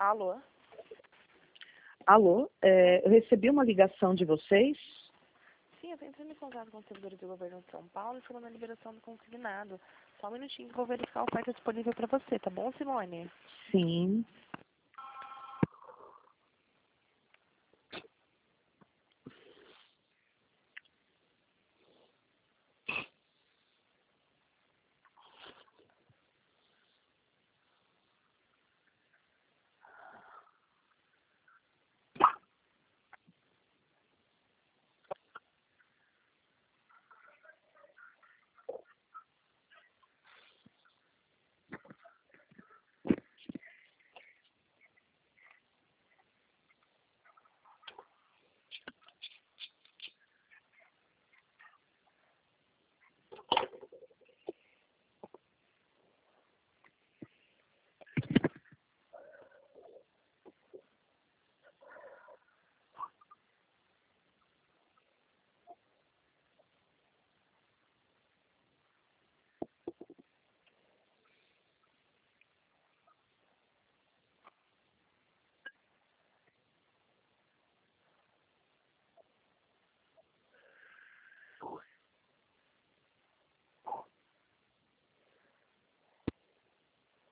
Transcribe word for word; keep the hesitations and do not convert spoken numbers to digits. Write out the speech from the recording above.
Alô? Alô, é, eu recebi uma ligação de vocês. Sim, eu estou entrando em contato com o servidor do governo de São Paulo e falando a liberação do consignado. Só um minutinho que eu vou verificar a oferta disponível para você, tá bom, Simone? Sim.